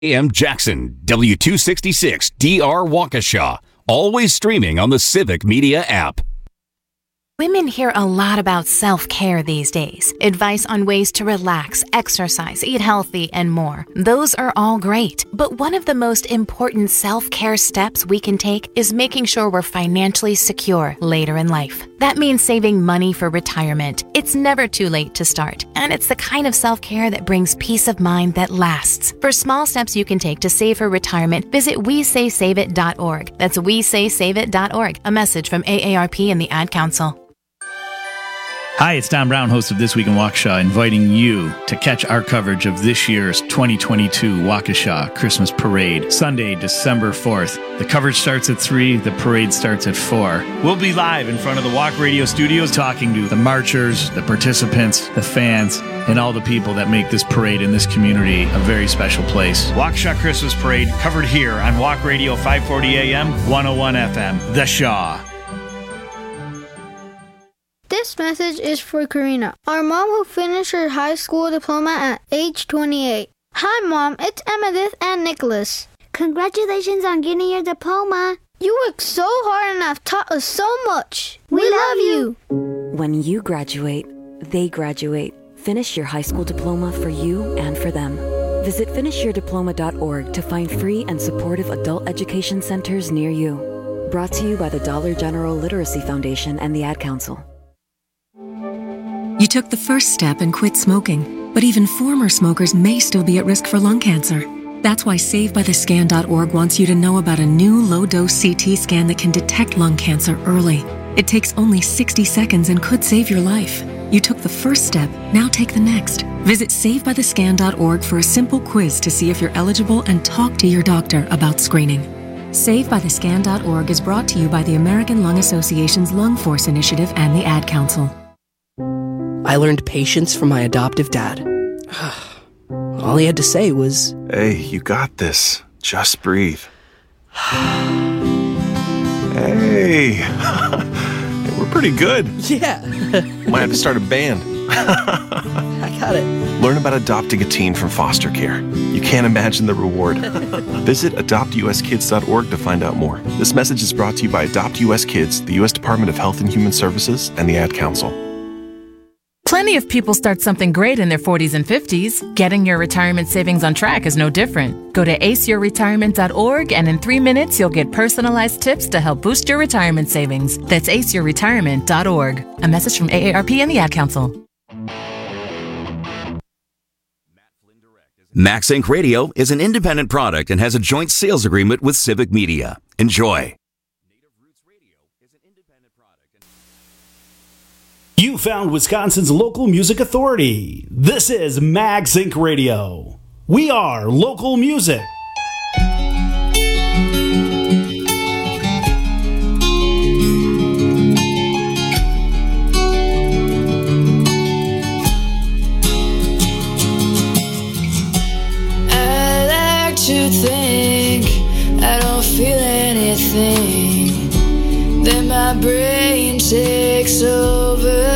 AM Jackson, W266 DR Waukesha. Always streaming on the Civic Media app. Women hear a lot about self-care these days. Advice on ways to relax, exercise, eat healthy, and more. Those are all great. But one of the most important self-care steps we can take is making sure we're financially secure later in life. That means saving money for retirement. It's never too late to start. And it's the kind of self-care that brings peace of mind that lasts. For small steps you can take to save for retirement, visit WeSaySaveIt.org. That's WeSaySaveIt.org. A message from AARP and the Ad Council. Hi, it's Don Brown, host of This Week in Waukesha, inviting you to catch our coverage of this year's 2022 Waukesha Christmas Parade, Sunday, December 4th. The coverage starts at 3, the parade starts at 4. We'll be live in front of the Walk Radio studios talking to the marchers, the participants, the fans, and all the people that make this parade in this community a very special place. Waukesha Christmas Parade covered here on Walk Radio 540 AM, 101 FM, The Shaw. This message is for Karina, our mom who finished her high school diploma at age 28. Hi, Mom. It's Emmettith and Nicholas. Congratulations on getting your diploma. You worked so hard and have taught us so much. We love you. When you graduate, they graduate. Finish your high school diploma for you and for them. Visit finishyourdiploma.org to find free and supportive adult education centers near you. Brought to you by the Dollar General Literacy Foundation and the Ad Council. You took the first step and quit smoking, but even former smokers may still be at risk for lung cancer. That's why SaveByTheScan.org wants you to know about a new low-dose CT scan that can detect lung cancer early. It takes only 60 seconds and could save your life. You took the first step, now take the next. Visit SaveByTheScan.org for a simple quiz to see if you're eligible and talk to your doctor about screening. SaveByTheScan.org is brought to you by the American Lung Association's Lung Force Initiative and the Ad Council. I learned patience from my adoptive dad. All he had to say was, "Hey, you got this. Just breathe." Hey, we're pretty good. Yeah. Might have to start a band. I got it. Learn about adopting a teen from foster care. You can't imagine the reward. Visit adoptuskids.org to find out more. This message is brought to you by Adopt US Kids, the U.S. Department of Health and Human Services, and the Ad Council. Plenty of people start something great in their 40s and 50s. Getting your retirement savings on track is no different. Go to aceyourretirement.org and in 3 minutes you'll get personalized tips to help boost your retirement savings. That's aceyourretirement.org. A message from AARP and the Ad Council. Max Inc. Radio is an independent product and has a joint sales agreement with Civic Media. Enjoy. You found Wisconsin's local music authority. This is Max Inc. Radio. We are local music. I like to think I don't feel anything, then my brain takes over.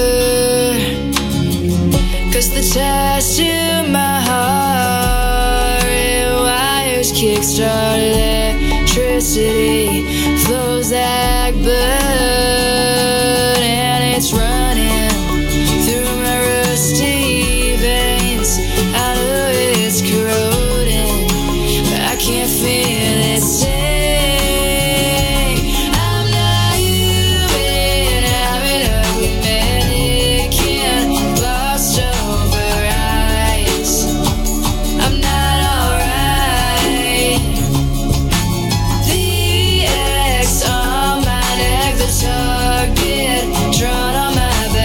The ties to my heart, it wires kickstart, electricity flows like blood, and it's running through my rusty veins. I know it's corroding, but I can't feel it sting. I'm not human, I'm an ugly mannequin, lost over eyes. I'm not alright. The X on my neck, the target drawn on my back.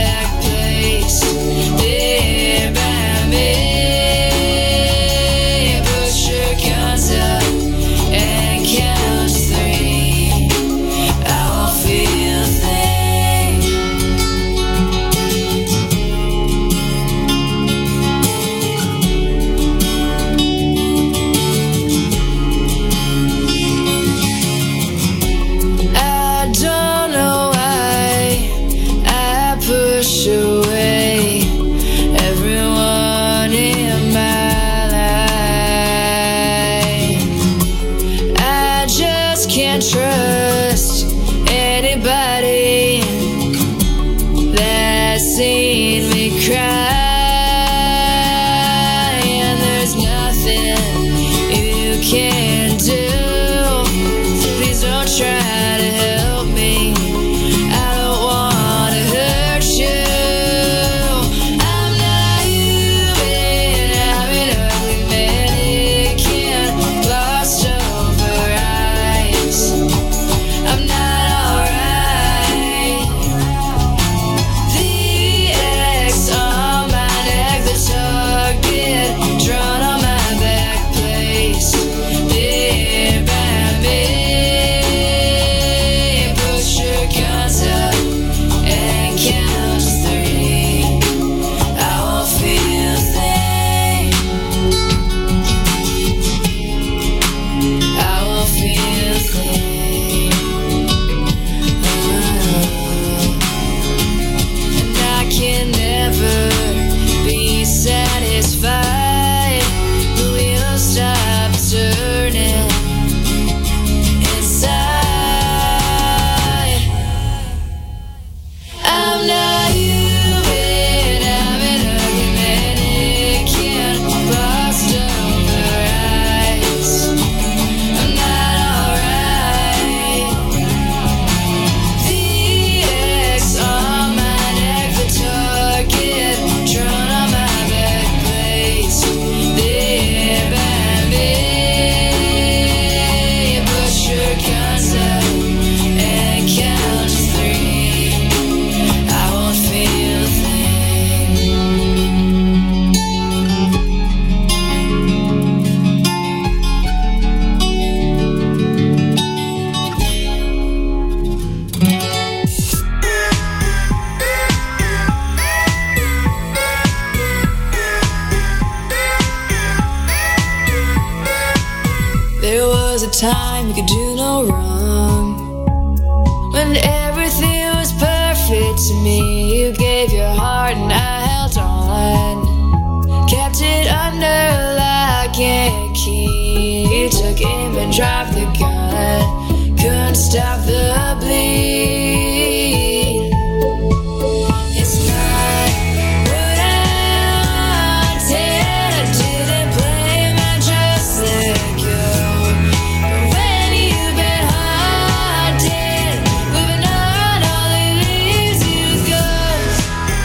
was a time you could do no wrong. When everything was perfect to me, you gave your heart and I held on. Kept it under lock and key. You took aim and dropped the gun. Couldn't stop the bleed. It's not what I wanted. I didn't blame, I just let go. But when you've been haunted, moving on, all it leaves you goes.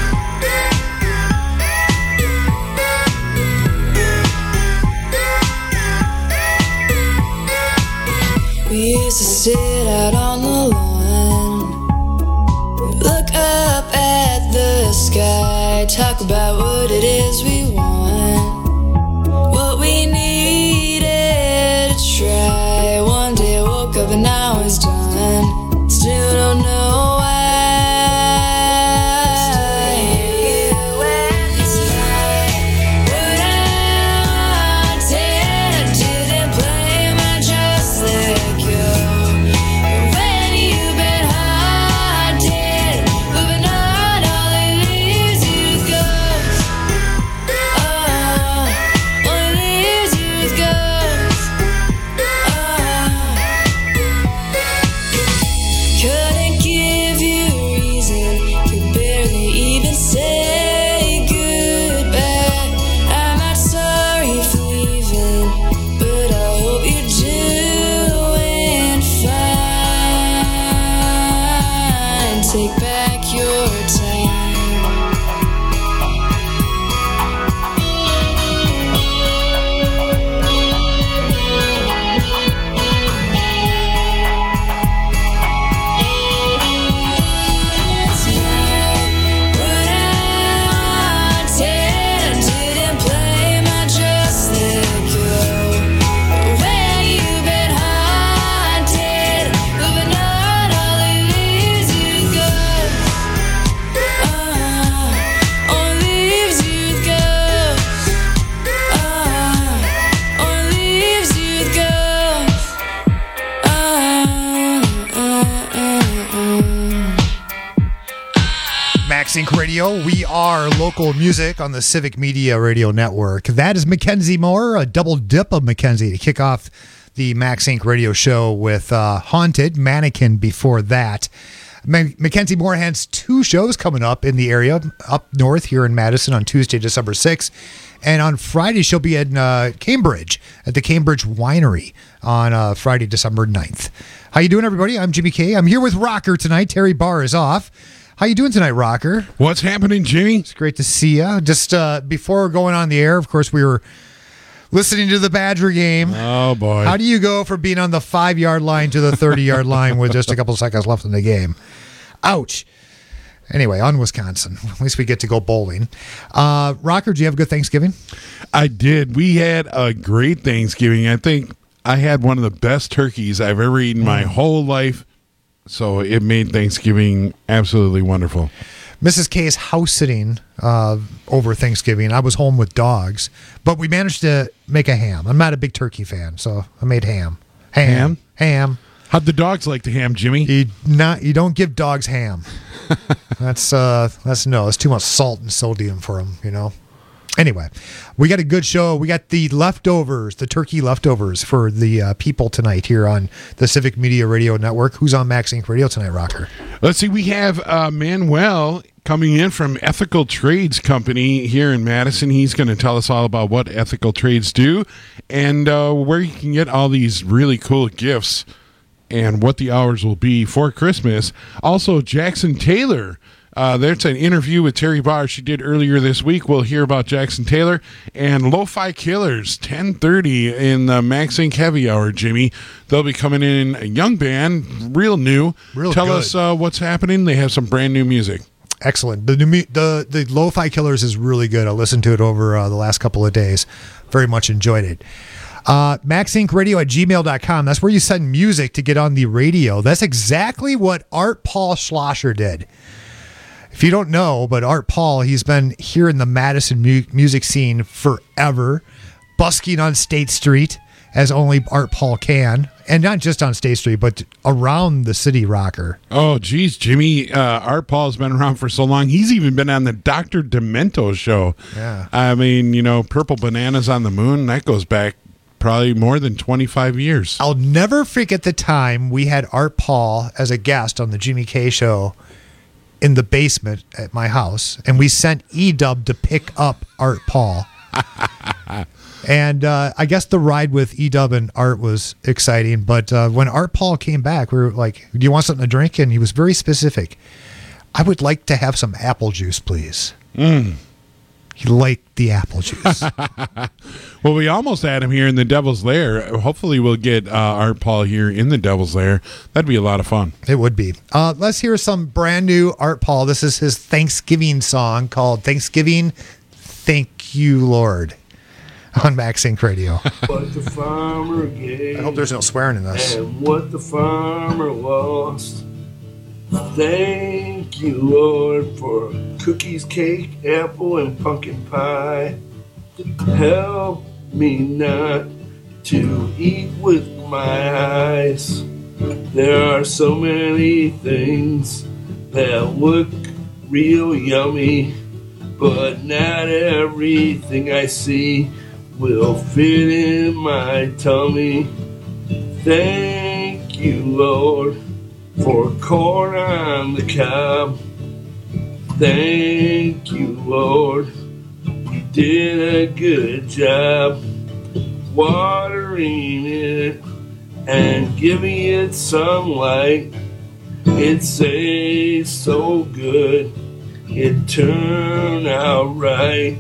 We used to sit out on the lawn, look up at the sky, talk about what it is we want, what we needed to try. One day I woke up and now it's done. Still don't know why. It's not what I wanted. I didn't blame, I just let go. But when you've been haunted, moving on, all it leaves you goes. All it leaves you goes. Couldn't give you a reason, could barely even say goodbye. I'm not sorry for leaving, but I hope you're doing fine. Take back your time. It's not what I wanted. I didn't blame, I just let go. But when you've been haunted, moving on, all it leaves you goes. All it leaves you goes. All it leaves you goes. Max Inc. Radio, we are local music on the Civic Media Radio Network. That is Mackenzie Moore, a double dip of Mackenzie to kick off the Max Inc. Radio show with Haunted, Mannequin before that. Mackenzie Moore has two shows coming up in the area, up north here in Madison on Tuesday, December 6th. And on Friday, she'll be in Cambridge at the Cambridge Winery on Friday, December 9th. How you doing, everybody? I'm Jimmy K. I'm here with Rocker tonight. Terry Barr is off. How you doing tonight, Rocker? What's happening, Jimmy? It's great to see you. Just before going on the air, of course, we were listening to the Badger game. Oh, boy. How do you go from being on the 5-yard line to the 30-yard line with just a couple seconds left in the game? Ouch. Anyway, on Wisconsin. At least we get to go bowling. Rocker, did you have a good Thanksgiving? I did. We had a great Thanksgiving. I think I had one of the best turkeys I've ever eaten my whole life. So it made Thanksgiving absolutely wonderful. Mrs. K is house sitting over Thanksgiving. I was home with dogs, but we managed to make a ham. I'm not a big turkey fan, so I made ham. Ham? How'd the dogs like the ham, Jimmy? You don't give dogs ham. That's too much salt and sodium for them, you know. Anyway, we got a good show. We got the leftovers, the turkey leftovers for the people tonight here on the Civic Media Radio Network. Who's on Max Inc. Radio tonight, Rocker? Let's see. We have Manuel coming in from Ethical Trades Company here in Madison. He's going to tell us all about what Ethical Trades do and where you can get all these really cool gifts and what the hours will be for Christmas. Also, Jackson Taylor. There's an interview with Terry Barr she did earlier this week. We'll hear about Jackson Taylor and Lo-Fi Killers, 10:30 in the Max Inc. Heavy Hour, Jimmy. They'll be coming in, a young band, real new. Tell us what's happening. They have some brand new music. Excellent. The Lo-Fi Killers is really good. I listened to it over the last couple of days. Very much enjoyed it. MaxIncRadio@gmail.com. That's where you send music to get on the radio. That's exactly what Art Paul Schlosser did. If you don't know, but Art Paul, he's been here in the Madison music scene forever, busking on State Street as only Art Paul can, and not just on State Street, but around the city rocker. Oh, geez, Jimmy, Art Paul's been around for so long. He's even been on the Dr. Demento show. Yeah. I mean, Purple Bananas on the Moon, that goes back probably more than 25 years. I'll never forget the time we had Art Paul as a guest on the Jimmy K show in the basement at my house, and we sent E-Dub to pick up Art Paul. And I guess the ride with E-Dub and Art was exciting, but when Art Paul came back, we were like, do you want something to drink? And he was very specific. I would like to have some apple juice, please. He liked the apple juice. Well, we almost had him here in the Devil's Lair. Hopefully we'll get Art Paul here in the Devil's Lair. That'd be a lot of fun. It would be. Let's hear some brand new Art Paul. This is his Thanksgiving song called Thanksgiving, Thank You, Lord, on Max Inc. Radio. What the farmer gave, I hope there's no swearing in this. And what the farmer lost. Thank you, Lord, for cookies, cake, apple, and pumpkin pie. Help me not to eat with my eyes. There are so many things that look real yummy, but not everything I see will fit in my tummy. Thank you, Lord, for corn on the cob. Thank you, Lord, you did a good job watering it and giving it some light. It tastes so good, it turned out right.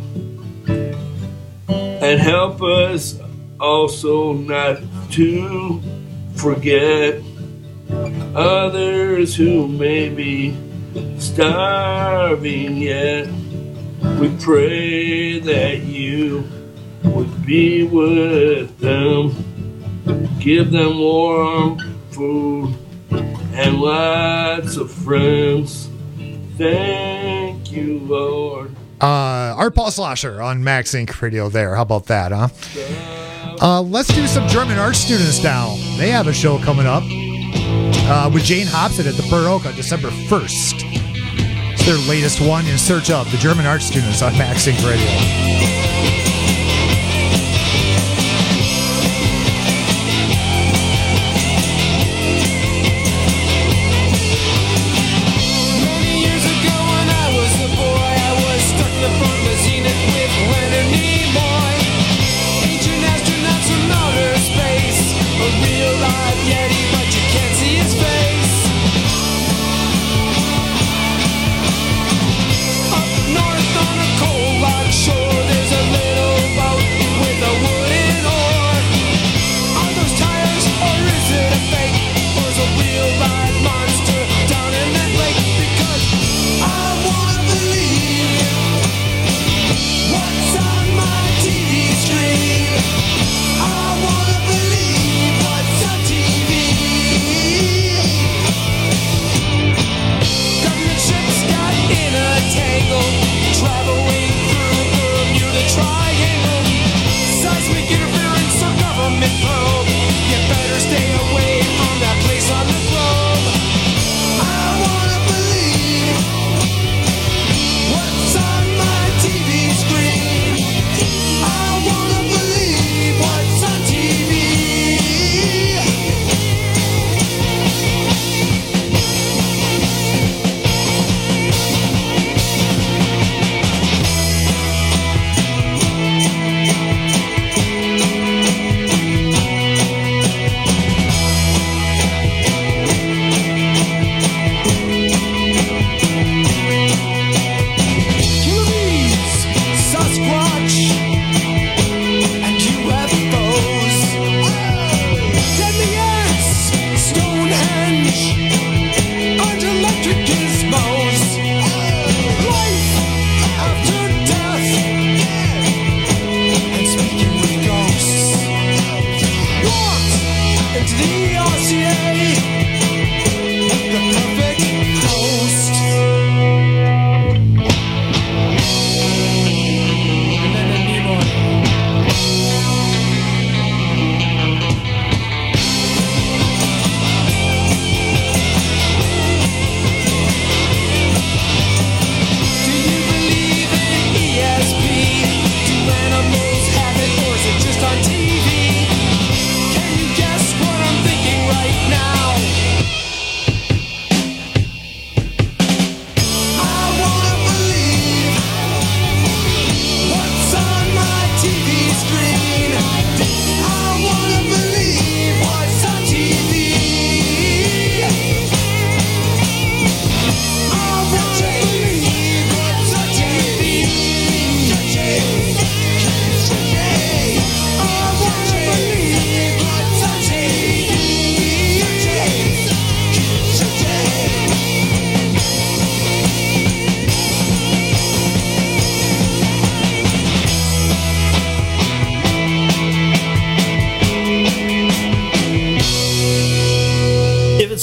And help us also not to forget others who may be starving yet. We pray that you would be with them, give them warm food and lots of friends. Thank you, Lord. Art Paul Slosher on Max Inc. Radio there. How about that, huh? Let's do some German art students now. They have a show coming up with Jane Hobson at the Baroque on December 1st. It's their latest one, In Search Of, the German art students on Max Inc. Radio. North on a cold rock shore, there's a little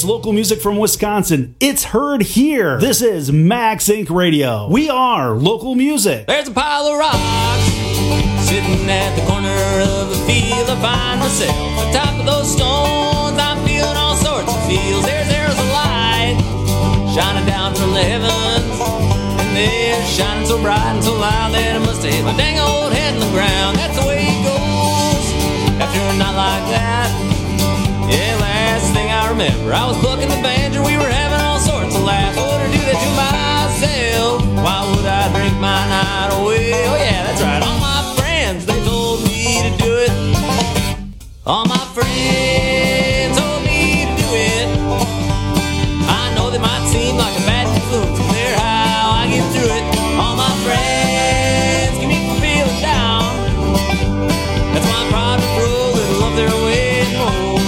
local music from Wisconsin. It's heard here. This is Max Inc. Radio. We are local music. There's a pile of rocks sitting at the corner of a field. I find myself atop of those stones. I'm feeling all sorts of feels. There's a light shining down from the heavens, and they're shining so bright and so loud that I must have hit my dang old head in the ground. That's the way it goes after a night like that. Yeah, last thing I remember, I was plucking the banjo. We were having all sorts of laughs. I wouldn't do that to myself. Why would I drink my night away? Oh yeah, that's right. All my friends, they told me to do it. All my friends told me to do it. I know they might seem like a bad influence, but they're how I get through it. All my friends keep me from feeling down. That's why I'm proud to throw a little of their way home.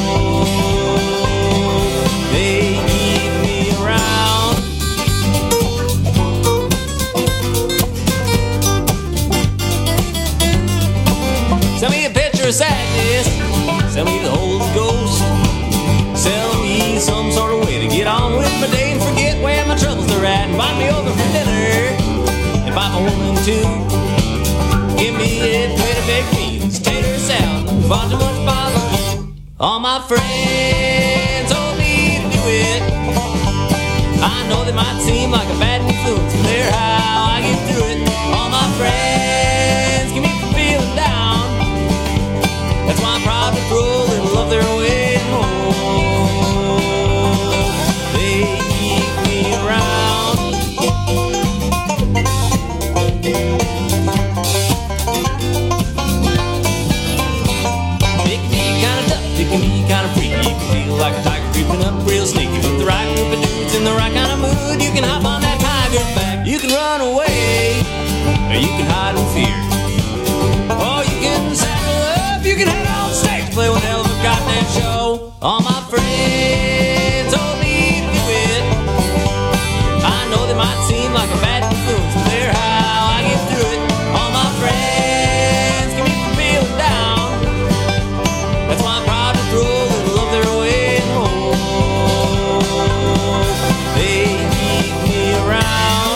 They keep me around. Sell me a picture of sadness. Sell me the Holy Ghost. Sell me some sort of way to get on with my day and forget where my troubles are at. Invite me over for dinner. Invite my woman too. Give me a plate of baked beans, tater salad, and far too much bother. All my friends told me to do it. I know they might seem like a bad influence, but they're how I get through it. All my friends keep me from feeling down. That's why I'm proud to throw a little of their way home. They keep me around. It can be kinda tough, it can be kinda freaky. You can feel like a tiger creeping up real sneaky. With the right group of dudes in the right kind of mood, you can hop on that tiger's back. You can run away, or you can hide in fear. Or you can saddle up, you can head on stage, play one hell of a goddamn show. All my friends told me to do it. I know they might seem like a bad influence, but they're how I get through it. All my friends keep me from feeling down. That's why I'm proud to throw a little of their way home. They keep me around.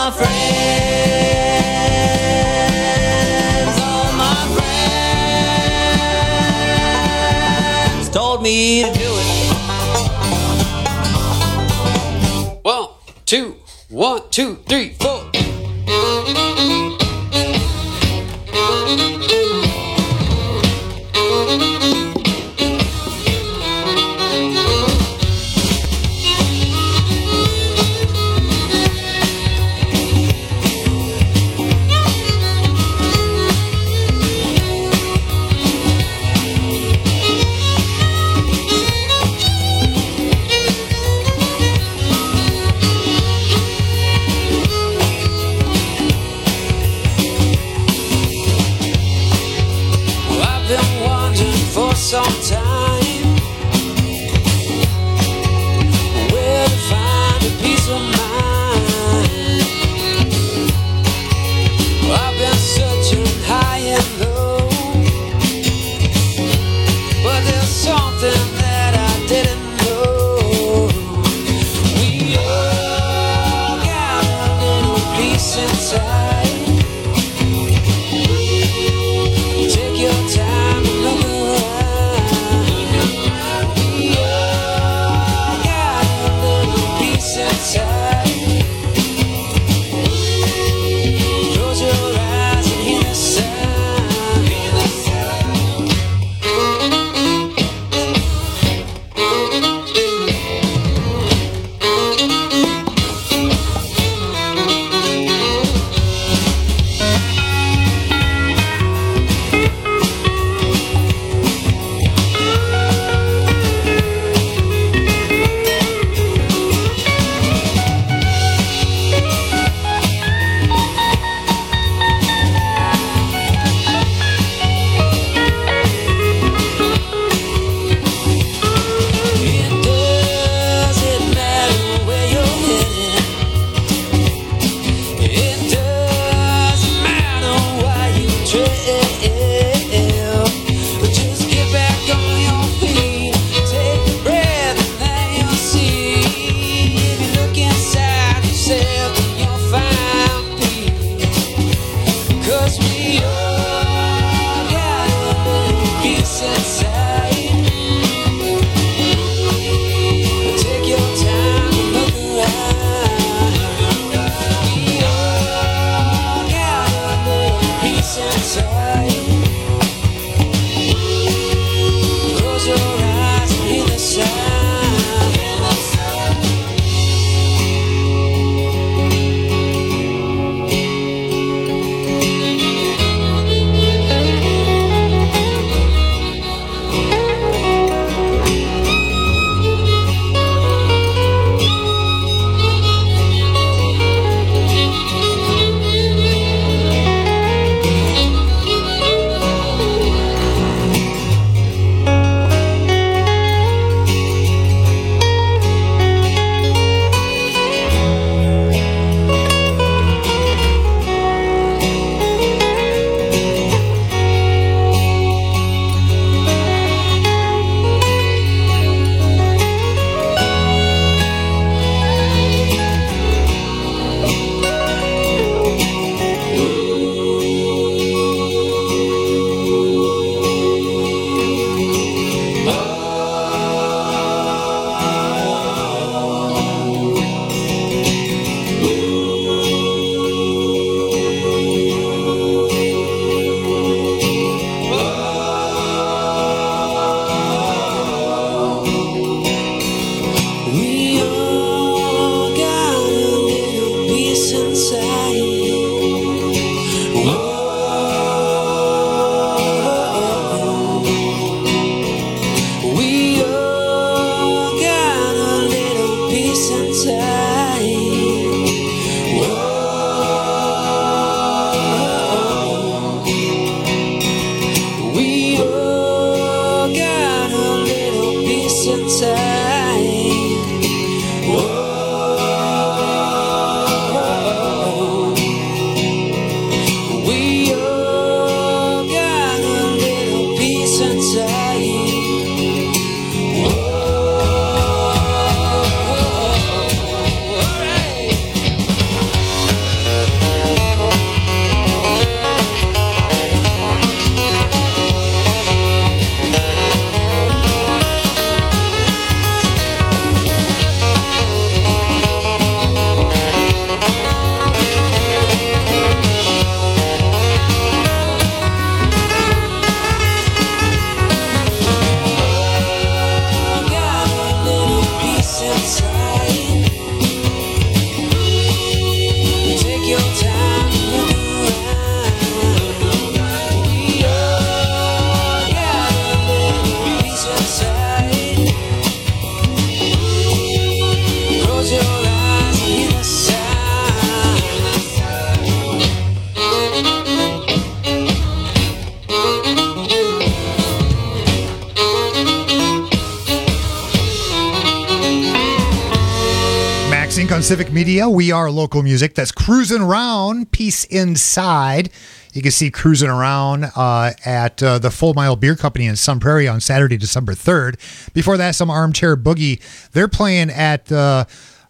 my friends, all my friends told me to do it. 1, 2, 1, 2, 3, 4. Max Inc. on Civic Media. We are local music. That's Cruising Around, Peace Inside. You can see Cruising Around at the Full Mile Beer Company in Sun Prairie on Saturday, December 3rd. Before that, some Armchair Boogie. They're playing at the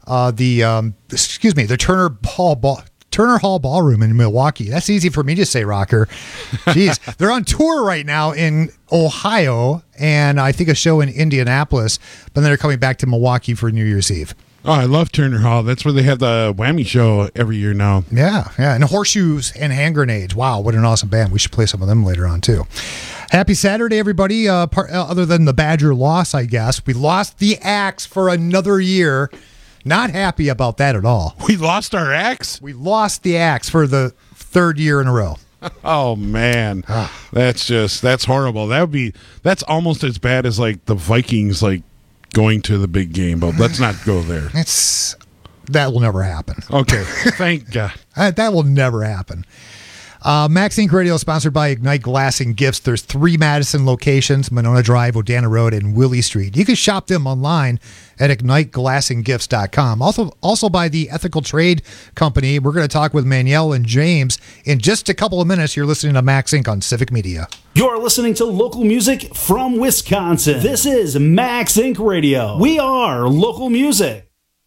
Turner Hall Ballroom in Milwaukee. That's easy for me to say, Rocker. Jeez. They're on tour right now in Ohio, and I think a show in Indianapolis, but then they're coming back to Milwaukee for New Year's Eve. Oh, I love Turner Hall. That's where they have the Whammy show every year now. Yeah. And Horseshoes and Hand Grenades. Wow, what an awesome band. We should play some of them later on, too. Happy Saturday, everybody. Other than the Badger loss, I guess. We lost the axe for another year. Not happy about that at all. We lost our axe? We lost the axe for the third year in a row. Oh, man. That's horrible. That's almost as bad as like the Vikings going to the big game, but let's not go there. That will never happen. Okay. Thank God. That will never happen. Max Inc. Radio is sponsored by Ignite Glass and Gifts. There's 3 Madison locations, Monona Drive, Odana Road, and Willie Street. You can shop them online at IgniteGlassandGifts.com. Also by the Ethical Trade Company. We're going to talk with Manuel and James in just a couple of minutes. You're listening to Max Inc. on Civic Media. You're listening to local music from Wisconsin. This is Max Inc. Radio. We are local music.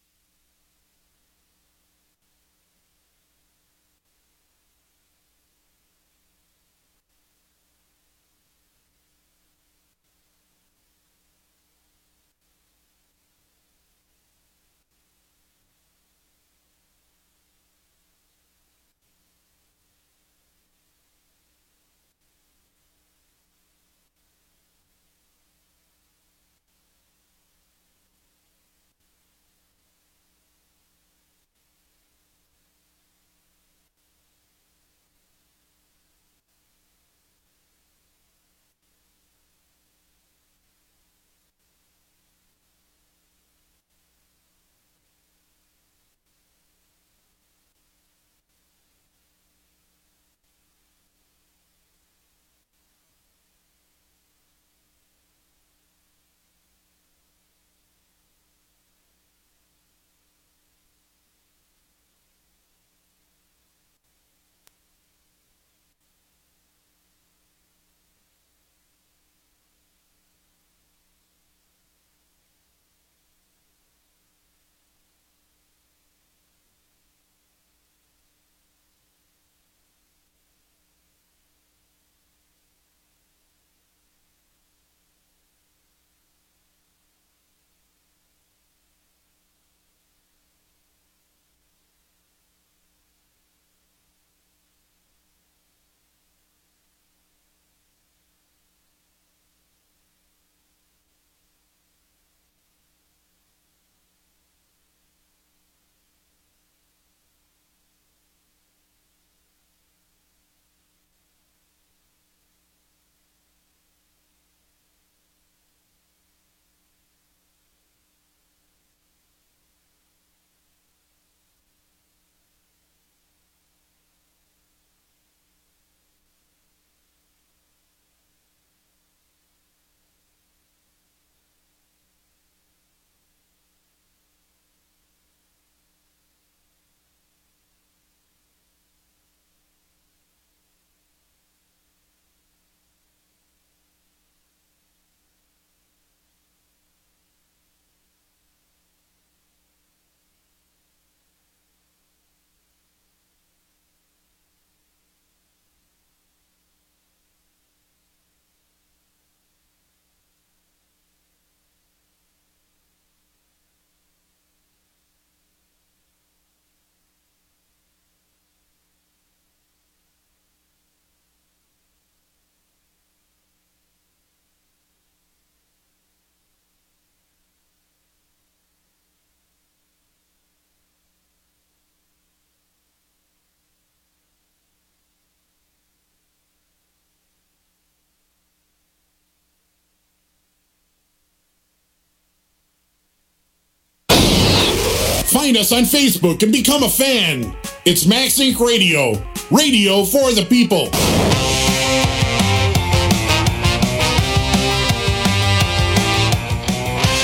Find us on Facebook and become a fan. It's Max Inc. Radio. Radio for the people.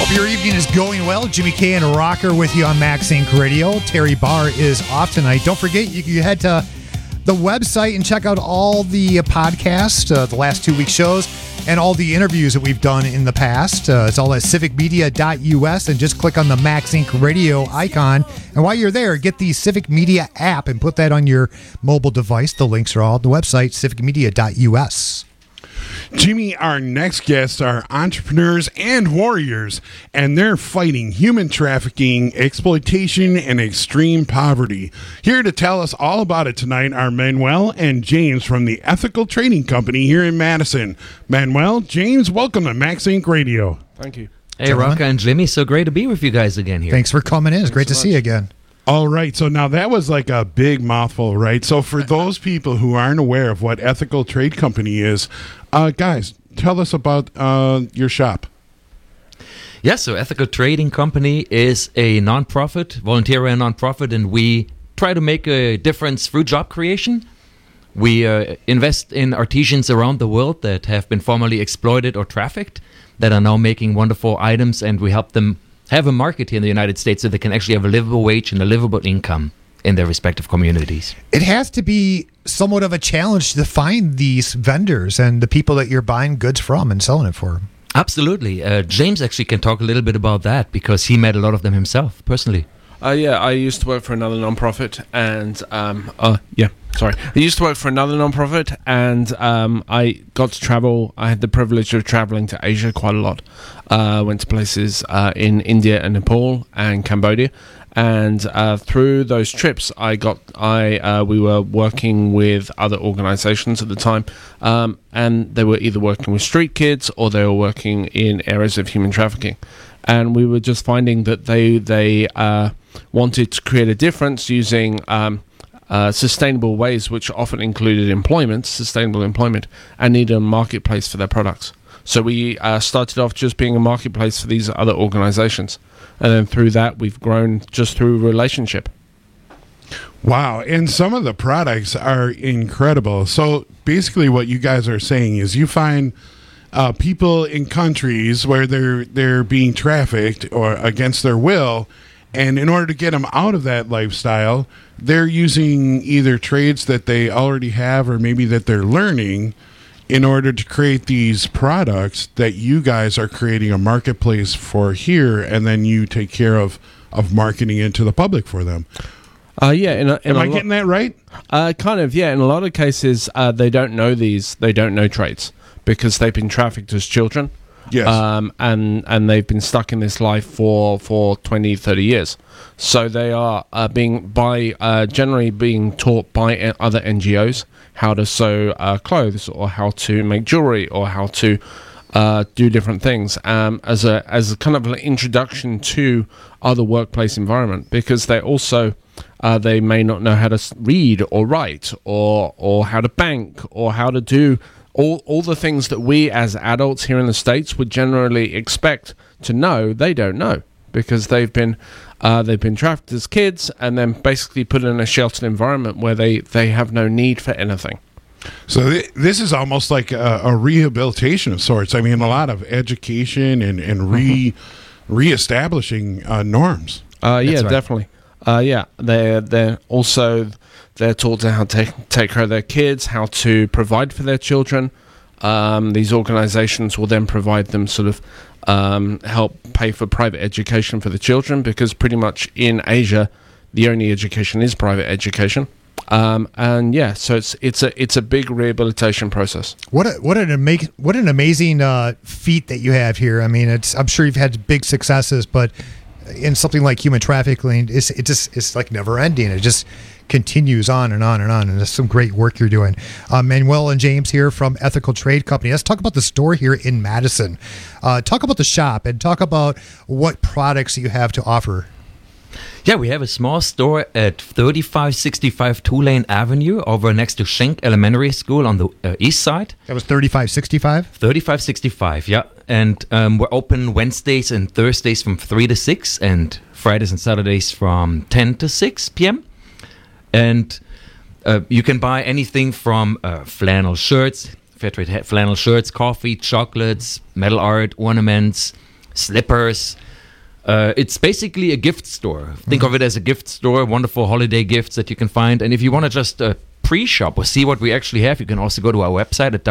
Hope your evening is going well. Jimmy K and Rocker with you on Max Inc. Radio. Terry Barr is off tonight. Don't forget, you can head to the website and check out all the podcasts, the last 2 week shows, and all the interviews that we've done in the past. It's all at civicmedia.us, and just click on the Max Inc. Radio icon. And while you're there, get the Civic Media app and put that on your mobile device. The links are all on the website, civicmedia.us. Jimmy, our next guests are entrepreneurs and warriors, and they're fighting human trafficking, exploitation, and extreme poverty. Here to tell us all about it tonight are Manuel and James from the Ethical Trading Company here in Madison. Manuel, James, welcome to Max Inc. Radio. Thank you. Hey, Rocca and Jimmy, so great to be with you guys again here. Thanks for coming in. It's great to see you again. All right, so now that was like a big mouthful, right? So for those people who aren't aware of what Ethical Trade Company is, guys, tell us about your shop. Yeah, so Ethical Trading Company is a nonprofit, volunteer-run nonprofit, and we try to make a difference through job creation. We invest in artisans around the world that have been formerly exploited or trafficked, that are now making wonderful items, and we help them have a market here in the United States so they can actually have a livable wage and a livable income in their respective communities. It has to be somewhat of a challenge to find these vendors and the people that you're buying goods from and selling it for. Absolutely. James actually can talk a little bit about that because he met a lot of them himself, personally. Yeah, I used to work for another nonprofit, and I used to work for another nonprofit, and I got to travel. I had the privilege of traveling to Asia quite a lot. Went to places in India and Nepal and Cambodia, and through those trips, we were working with other organizations at the time, and they were either working with street kids or they were working in areas of human trafficking, and we were just finding that they wanted to create a difference using sustainable ways, which often included sustainable employment, and needed a marketplace for their products. So we started off just being a marketplace for these other organizations. And then through that, we've grown just through relationship. Wow. And some of the products are incredible. So basically what you guys are saying is you find people in countries where they're being trafficked or against their will, and in order to get them out of that lifestyle, they're using either trades that they already have or maybe that they're learning in order to create these products that you guys are creating a marketplace for here, and then you take care of marketing it to the public for them. Am I getting that right? Kind of, yeah. In a lot of cases, they don't know trades because they've been trafficked as children. Yes. And they've been stuck in this life for 20, 30 years. So they are generally being taught by other NGOs how to sew clothes or how to make jewelry or how to do different things as a kind of an introduction to other workplace environment, because they also they may not know how to read or write or how to bank or how to do all the things that we as adults here in the States would generally expect to know. They don't know because they've been trafficked as kids and then basically put in a sheltered environment where they have no need for anything. So this is almost like a rehabilitation of sorts. I mean, a lot of education and reestablishing norms. Yeah, right. Definitely. They're taught how to take care of their kids, how to provide for their children. These organizations will then provide them sort of help pay for private education for the children, because pretty much in Asia, the only education is private education. So it's a big rehabilitation process. What an amazing feat that you have here. I mean, I'm sure you've had big successes, but in something like human trafficking, it's like never ending. It just continues on and on and on, and there's some great work you're doing. Manuel and James here from Ethical Trade Company. Let's talk about the store here in Madison. Talk about the shop and talk about what products you have to offer. Yeah, we have a small store at 3565 Tulane Avenue over next to Schenck Elementary School on the east side. That was 3565? 3565, yeah. And we're open Wednesdays and Thursdays from 3 to 6 and Fridays and Saturdays from 10 to 6 p.m. And you can buy anything from flannel shirts, fair trade flannel shirts, coffee, chocolates, metal art, ornaments, slippers. It's basically a gift store. Think of it as a gift store, wonderful holiday gifts that you can find. And if you want to just pre-shop or see what we actually have, you can also go to our website at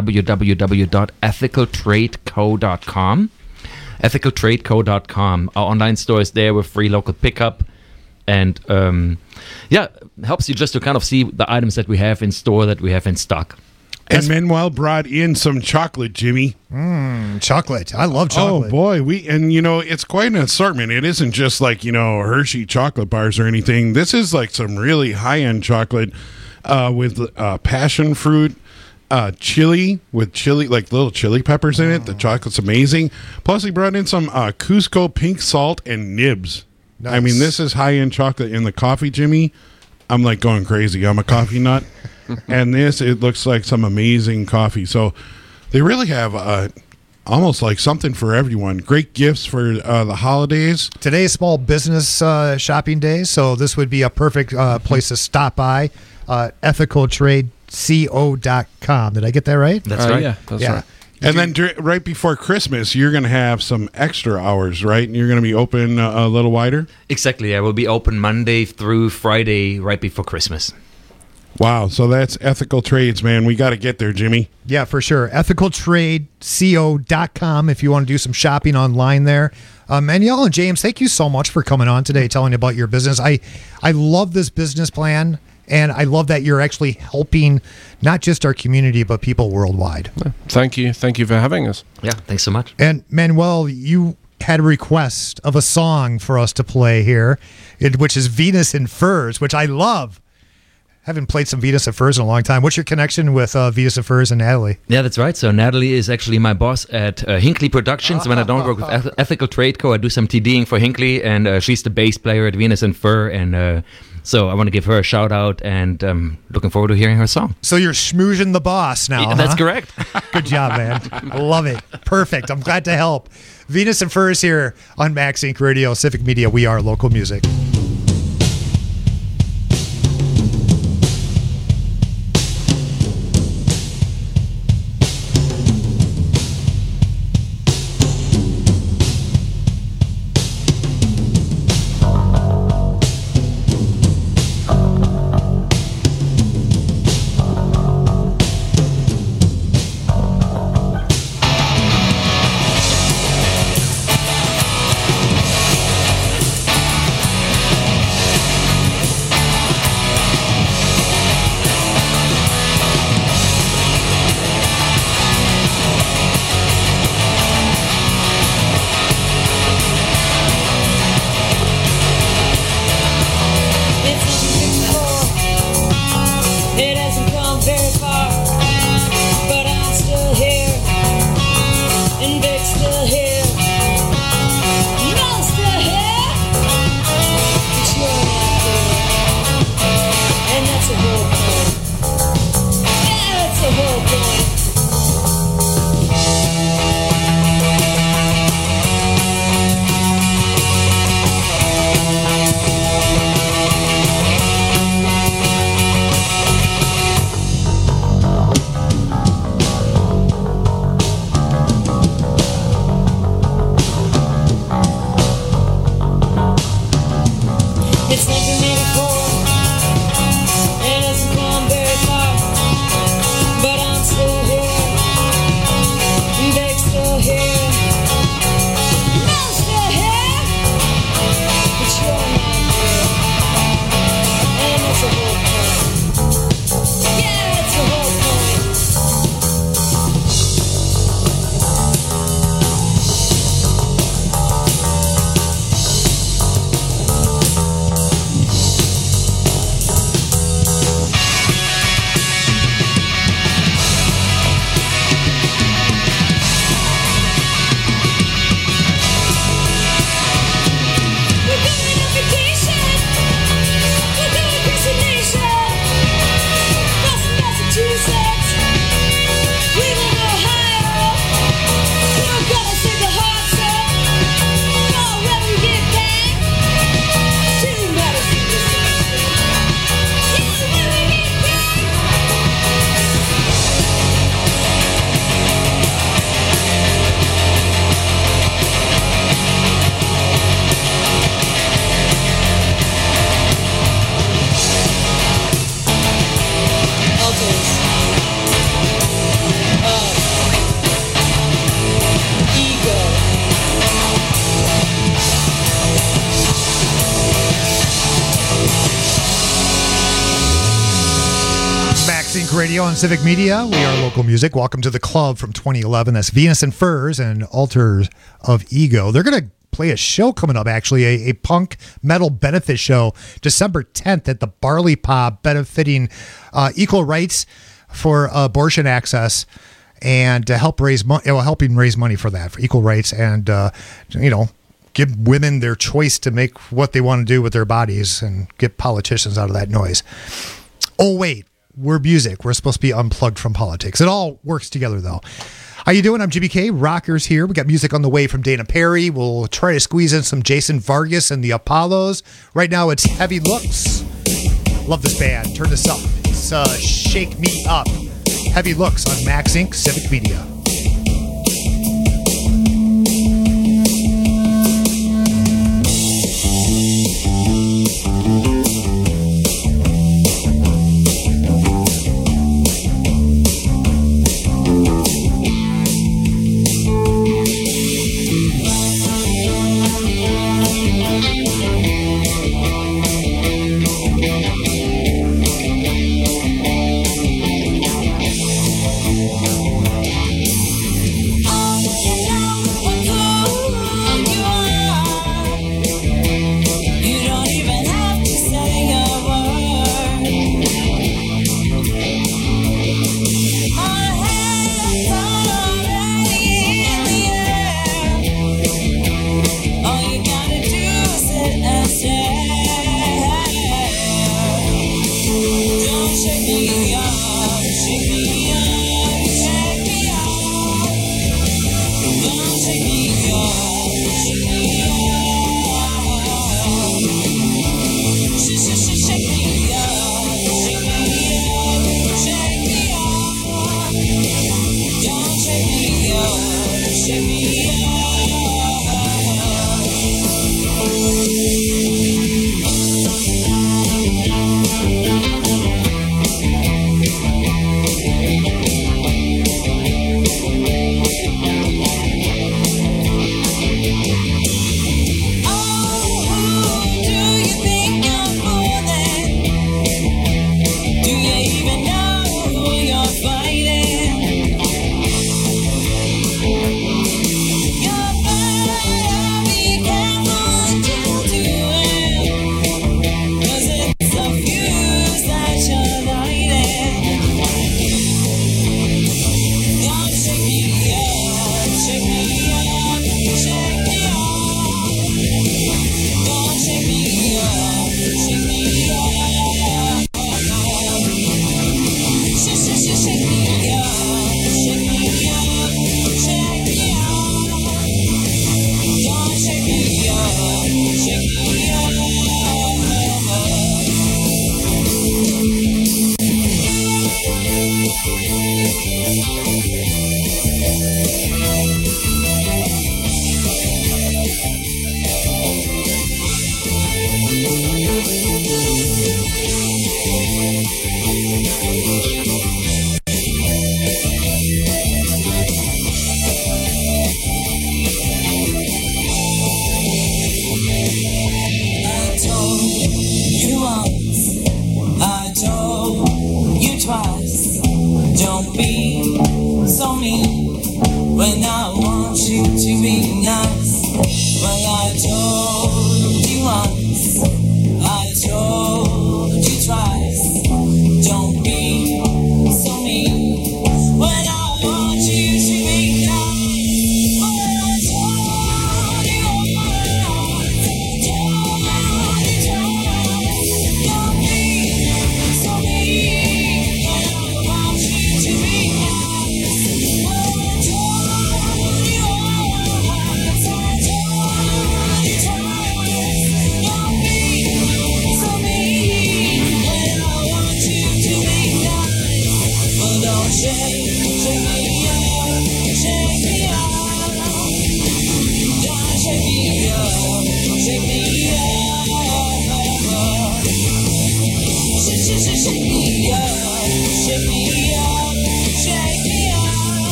www.ethicaltradeco.com. ethicaltradeco.com. Our online store is there with free local pickup. And helps you just to kind of see the items that we have in store, that we have in stock. And Manuel brought in some chocolate, Jimmy. Chocolate. I love chocolate. Oh, boy. It's quite an assortment. It isn't just like, Hershey chocolate bars or anything. This is like some really high-end chocolate with passion fruit, chili, like little chili peppers in it. The chocolate's amazing. Plus, he brought in some Cusco pink salt and nibs. Nice. I mean, this is high-end chocolate. In the coffee, Jimmy, I'm like going crazy. I'm a coffee nut. And it looks like some amazing coffee. So they really have almost like something for everyone. Great gifts for the holidays. Today's Small Business Shopping Day, so this would be a perfect place to stop by. Ethicaltradeco.com. Did I get that right? That's right. Yeah, that's right. And then right before Christmas, you're going to have some extra hours, right? And you're going to be open a little wider? Exactly. Yeah, we'll be open Monday through Friday right before Christmas. Wow. So that's Ethical Trades, man. We got to get there, Jimmy. Yeah, for sure. Ethicaltradeco.com if you want to do some shopping online there. Manuel and James, thank you so much for coming on today, telling about your business. I love this business plan. And I love that you're actually helping not just our community, but people worldwide. Thank you. Thank you for having us. Yeah, thanks so much. And Manuel, you had a request of a song for us to play here, which is Venus in Furs, which I love. Haven't played some Venus and Furs in a long time. What's your connection with Venus and Furs and Natalie? Yeah, that's right. So Natalie is actually my boss at Hinckley Productions. When I don't work with Ethical Trade Co., I do some TDing for Hinckley, and she's the bass player at Venus and Fur, and so I want to give her a shout out, and looking forward to hearing her song. So you're schmoozing the boss now, That's correct. Good job, man. I love it. Perfect. I'm glad to help. Venus and Furs here on Max Inc. Radio, Civic Media. We are local music. Radio on Civic Media. We are local music. Welcome to the club from 2011. That's Venus and Furs and Altars of Ego. They're going to play a show coming up, actually, a punk metal benefit show, December 10th at the Barley Pop, benefiting equal rights for abortion access and to help helping raise money for that, for equal rights and, give women their choice to make what they want to do with their bodies and get politicians out of that noise. Oh, wait. We're music. We're supposed to be unplugged from politics. It all works together, though. How you doing? I'm GBK. Rockers here. We got music on the way from Dana Perry. We'll try to squeeze in some Jason Vargas and the Apollos. Right now, it's Heavy Looks. Love this band. Turn this up. It's Shake Me Up. Heavy Looks on Max Inc. Civic Media.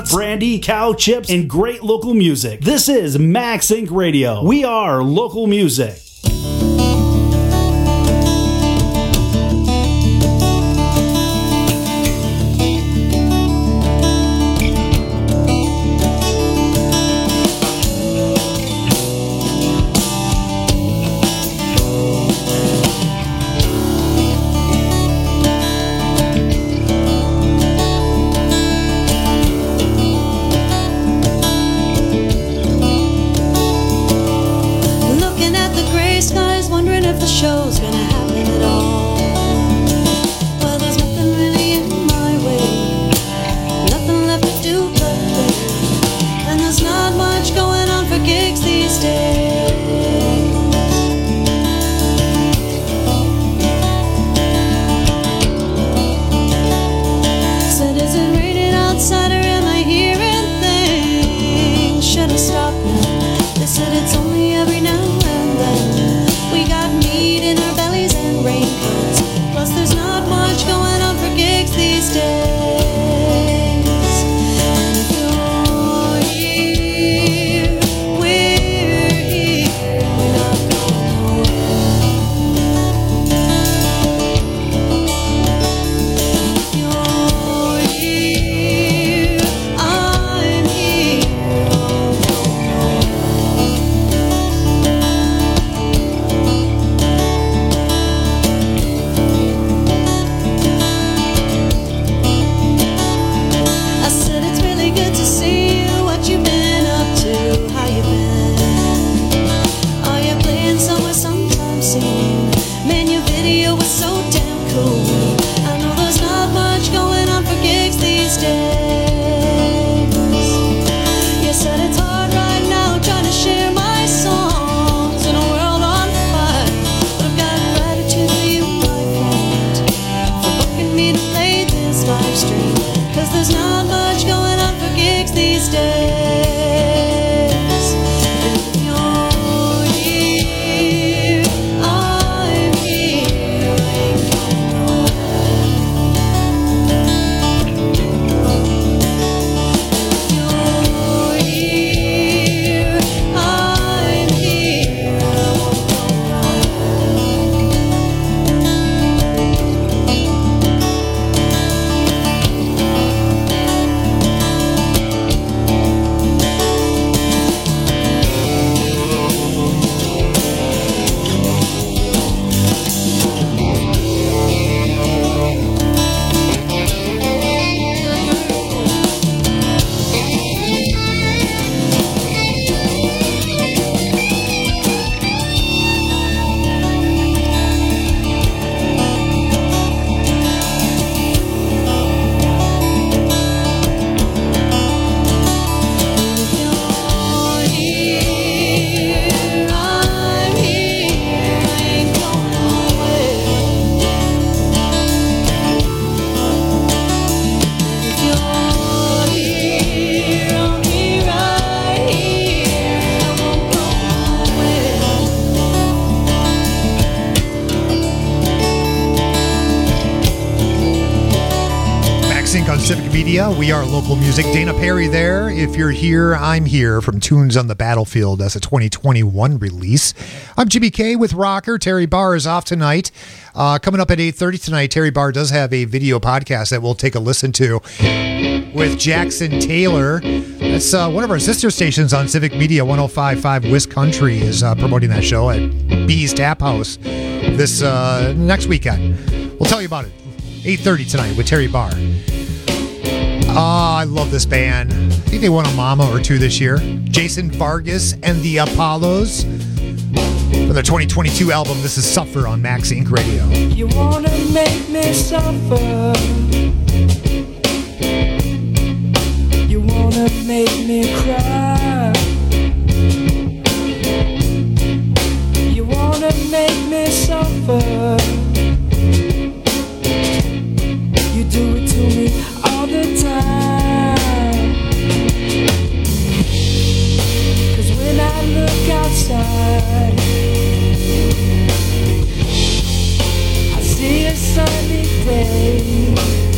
brandy, cow chips, and great local music. This is Max Inc. Radio. We are local music. Civic Media. We are local music. Dana Perry there. If you're here, I'm here from Tunes on the Battlefield. That's a 2021 release. I'm Jimmy K with Rocker. Terry Barr is off tonight. Coming up at 8:30 tonight, Terry Barr does have a video podcast that we'll take a listen to with Jackson Taylor. That's one of our sister stations on Civic Media. 105.5 West Country is promoting that show at Bee's Tap House this next weekend. We'll tell you about it. 8:30 tonight with Terry Barr. I love this band. I think they won a Mama or two this year. Jason Vargas and the Apollos. For their 2022 album, this is Suffer on Max Inc. Radio. You wanna make me suffer. You wanna make me cry. You wanna make me suffer. You do it to me all the time. 'Cause when I look outside, I see a sunny day.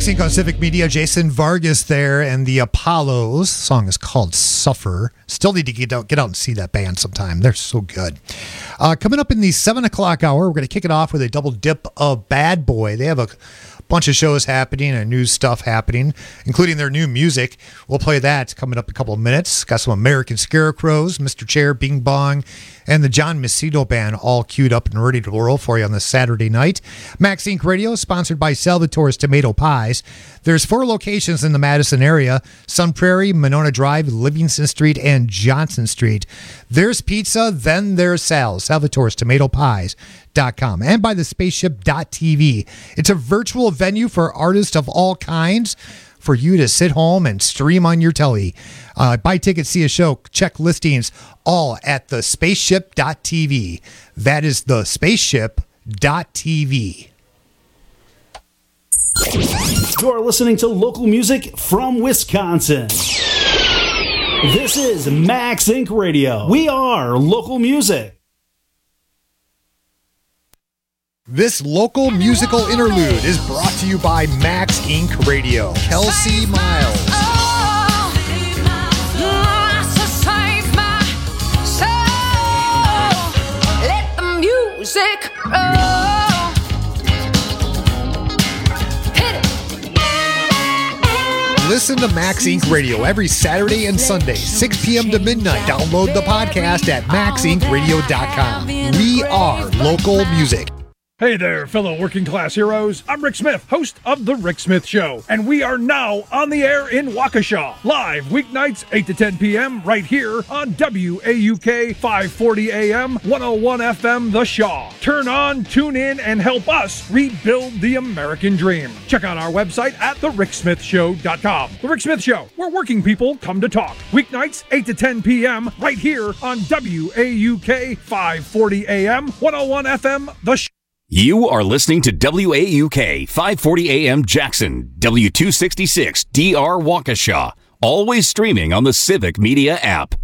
Sync on Civic Media. Jason Vargas there and the Apollos. The song is called Suffer. Still need to get out and see that band sometime. They're so good. Coming up in the 7 o'clock hour, we're going to kick it off with a double dip of Bad Boy. They have a bunch of shows happening and new stuff happening, including their new music. We'll play that coming up in a couple of minutes. Got some American Scarecrows, Mr. Chair, Bing Bong, and the John Macedo Band all queued up and ready to roll for you on this Saturday night. Max Inc. Radio, sponsored by Salvatore's Tomato Pies. There's 4 locations in the Madison area: Sun Prairie, Monona Drive, Livingston Street, and Johnson Street. There's pizza, then there's Sal's, Salvatore's Tomato Pies.com, and by the Spaceship.tv. It's a virtual venue for artists of all kinds for you to sit home and stream on your telly. Buy tickets, see a show, check listings, all at the Spaceship.tv. That is the Spaceship.tv. You're listening to local music from Wisconsin. This is Max Inc. Radio. We are local music. This local musical interlude is brought to you by Max Inc. Radio. Kelsey Miles. Let the music roll. Listen to Max Inc. Radio every Saturday and Sunday, 6 p.m. to midnight. Download the podcast at maxincradio.com. We are local music. Hey there, fellow working class heroes. I'm Rick Smith, host of The Rick Smith Show, and we are now on the air in Waukesha, live weeknights 8 to 10 p.m. right here on WAUK 540 AM, 101 FM The Shaw. Turn on, tune in, and help us rebuild the American dream. Check out our website at thericksmithshow.com. The Rick Smith Show, where working people come to talk. Weeknights 8 to 10 p.m. right here on WAUK 540 AM, 101 FM The Shaw. You are listening to WAUK 540 AM Jackson, W266 DR Waukesha, always streaming on the Civic Media app.